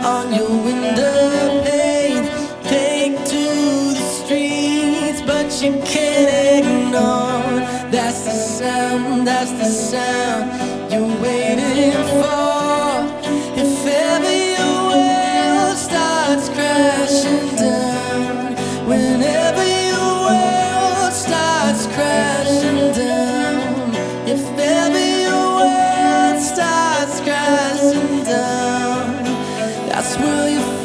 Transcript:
on your window pane. Take to the streets, but you can't ignore. That's the sound, that's the sound you're waiting for. If ever your world starts crashing down, whenever your world starts crashing down, if ever your world starts crashing down, that's where you